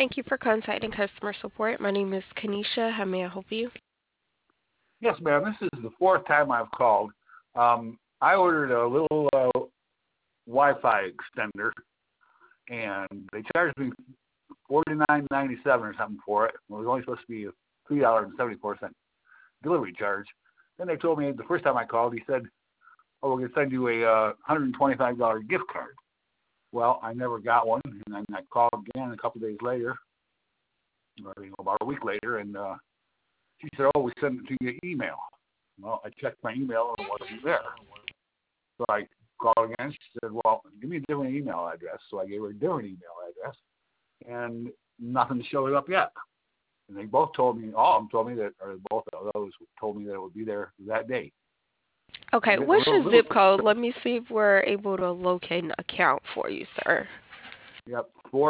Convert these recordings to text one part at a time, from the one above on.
Thank you for contacting customer support. My name is Kanisha. How may I help you? Yes, ma'am. This is the fourth time I've called. I ordered a little Wi-Fi extender, and they charged me $49.97 or something for it. It was only supposed to be a $3.74 delivery charge. Then they told me the first time I called, he said, "Oh, we're going to send you a $125 gift card." Well, I never got one, and then I called again a couple of days later, or about a week later, and she said, "Oh, we sent it to your email." Well, I checked my email and it wasn't there. So I called again. She said, "Well, give me a different email address." So I gave her a different email address, and nothing showed up yet. And they both told me, all of them told me that, or both of those told me that it would be there that day. I'm Okay, getting a what's your little zip code? Let me see if we're able to locate an account for you, sir. yep,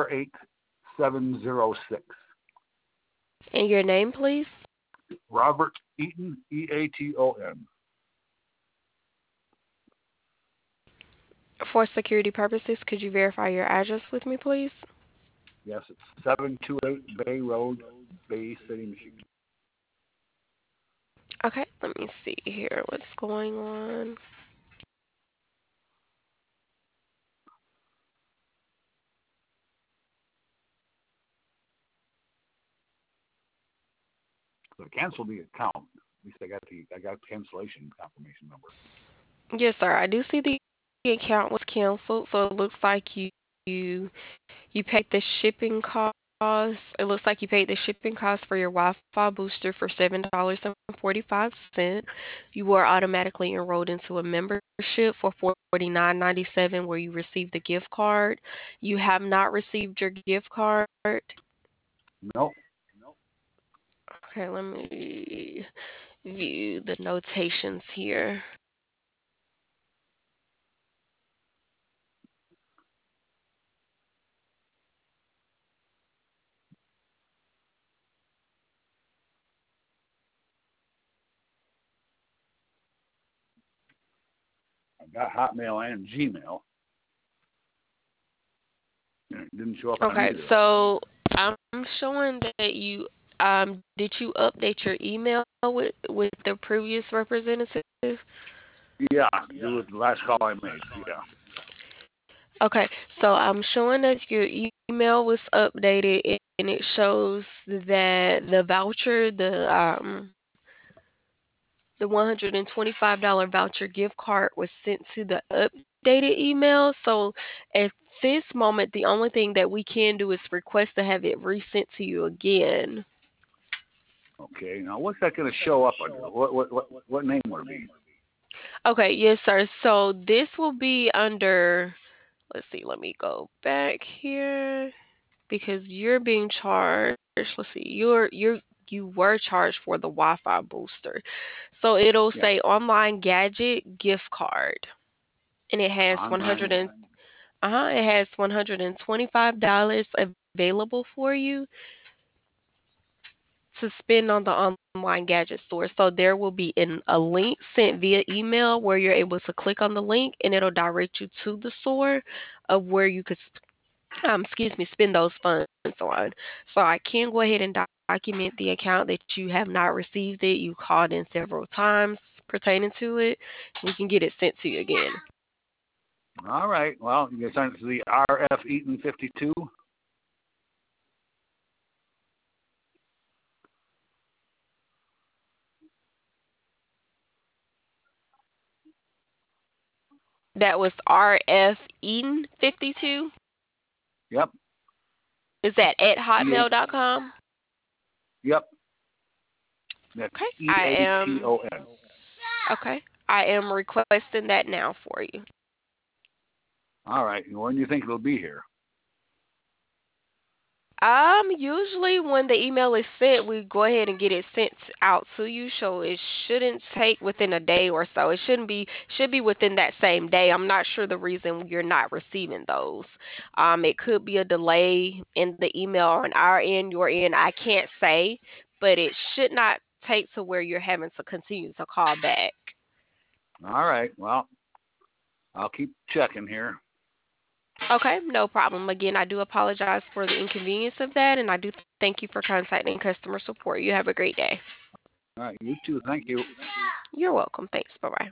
48706. And your name, please? Robert Eaton, Eaton. For security purposes, could you verify your address with me, please? Yes, it's 728 Bay Road, Bay City, Michigan. Okay, let me see here what's going on. So I canceled the account. At least I got cancellation confirmation number. Yes, sir. I do see the account was canceled, so it looks like you paid the shipping cost. It looks like you paid the shipping cost for your Wi-Fi booster for $7.45. You were automatically enrolled into a membership for $49.97 where you received the gift card. You have not received your gift card. Nope. Okay, let me view the notations here. I got Hotmail and Gmail, and it didn't show up on Okay, either of so I'm showing that you did you update your email with the previous representative? them. Yeah, it was the last call I made. Yeah. Okay, so I'm showing that your email was updated and it shows that the voucher, the $125 voucher gift card was sent to the updated email. So at this moment, the only thing that we can do is request to have it resent to you again. Okay. Now, what's that going to show up under? What name would it be? Okay, yes, sir. So this will be under, let's see, let me go back here because you're being charged. Let's see, you were charged for the Wi-Fi booster. So it'll Yeah. say online gadget gift card. And it has 100 Online. and it has $125 available for you to spend on the online gadget store. So there will be a link sent via email where you're able to click on the link and it'll direct you to the store of where you could spend those funds on. So I can go ahead and document the account that you have not received it. You called in several times pertaining to it. We can get it sent to you again. All right. Well, you can send it to the RF Eaton 52. That was RF Eden 52. Yep. Is that at E hotmail.com? Yep. That's Okay. EATON. Okay. I am requesting that now for you. All right. And when do you think it'll be here? Usually when the email is sent, we go ahead and get it sent out to you. So it shouldn't take within a day or so. It should be within that same day. I'm not sure the reason you're not receiving those. It could be a delay in the email on our end, your end. I can't say, but it should not take to where you're having to continue to call back. All right. Well, I'll keep checking here. Okay, no problem. Again, I do apologize for the inconvenience of that, and I do thank you for contacting customer support. You have a great day. All right, you too. Thank you. You're welcome. Thanks. Bye bye.